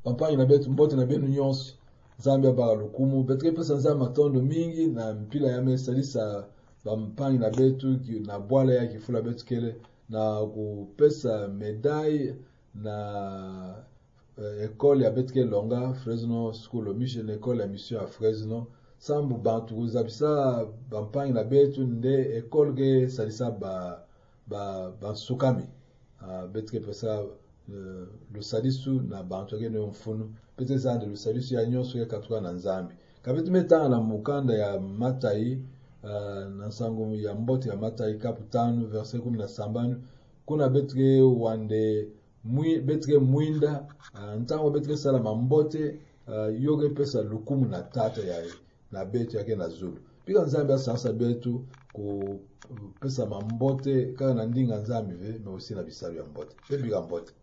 Bampangi na betu mbote na benu nyonso. Nzambe abara lukumu. Betre pesa nzambe matondo mingi na mpila ya mesalisa bampangi na betu na bwala ya kifula betu kele na kupesa medaille na école ya betke longa Fresno School Mission école ya mission à Fresno sambu bantu kuzabisa bampangi na betu nde école ge salisa ba sukami betke pesa le salisu na bantu ge no mfunu betke zande le salisu ya nyonso ya katuka na nzambi kabetu metanga na mukanda ya Matai na sango ya mbote ya Matai kapitano verset 17 kuna betke wande betre mwinda ntango betre sala mambote yoge pesa lukumu na tata ya na betu yake na zulu pika nzambe asasa betu ku pesa mambote kaka na ndinga nzambe ve me aussi na bisalu ya mbote pe bika mbote